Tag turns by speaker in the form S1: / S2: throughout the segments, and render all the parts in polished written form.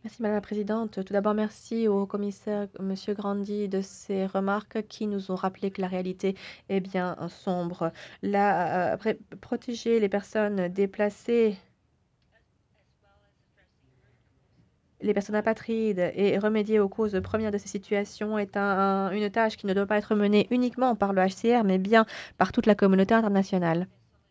S1: Merci Madame la Présidente. Tout d'abord, merci au commissaire Monsieur Grandi de ses remarques qui nous ont rappelé que la réalité est bien sombre. Protéger les personnes déplacées, les personnes apatrides et remédier aux causes premières de ces situations est une tâche qui ne doit pas être menée uniquement par le HCR, mais bien par toute la communauté internationale.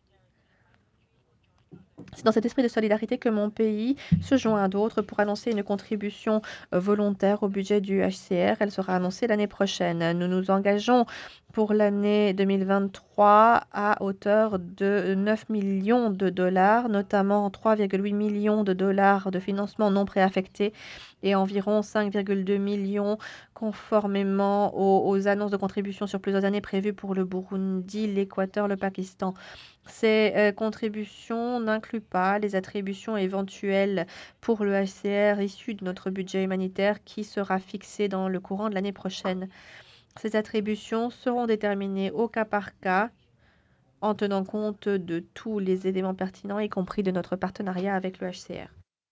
S1: C'est dans cet esprit de solidarité que mon pays se joint à d'autres pour annoncer une contribution volontaire au budget du HCR. Elle sera annoncée l'année prochaine. Nous nous engageons pour l'année 2023 à hauteur de 9 millions de dollars, notamment 3,8 millions de dollars de financement non préaffecté et environ 5,2 millions conformément aux annonces de contribution sur plusieurs années prévues pour le Burundi, l'Équateur, le Pakistan. Ces contributions n'incluent pas les attributions éventuelles pour le HCR issues de notre budget humanitaire qui sera fixé dans le courant de l'année prochaine. Ces attributions seront déterminées au cas par cas en tenant compte de tous les éléments pertinents, y compris de notre partenariat avec le HCR.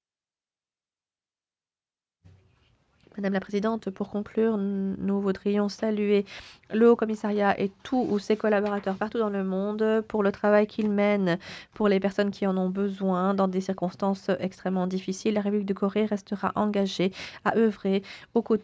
S1: Madame la Présidente, pour conclure, nous voudrions saluer le Haut-Commissariat et tous ses collaborateurs partout dans le monde pour le travail qu'ils mènent pour les personnes qui en ont besoin dans des circonstances extrêmement difficiles. La République de Corée restera engagée à œuvrer aux côtés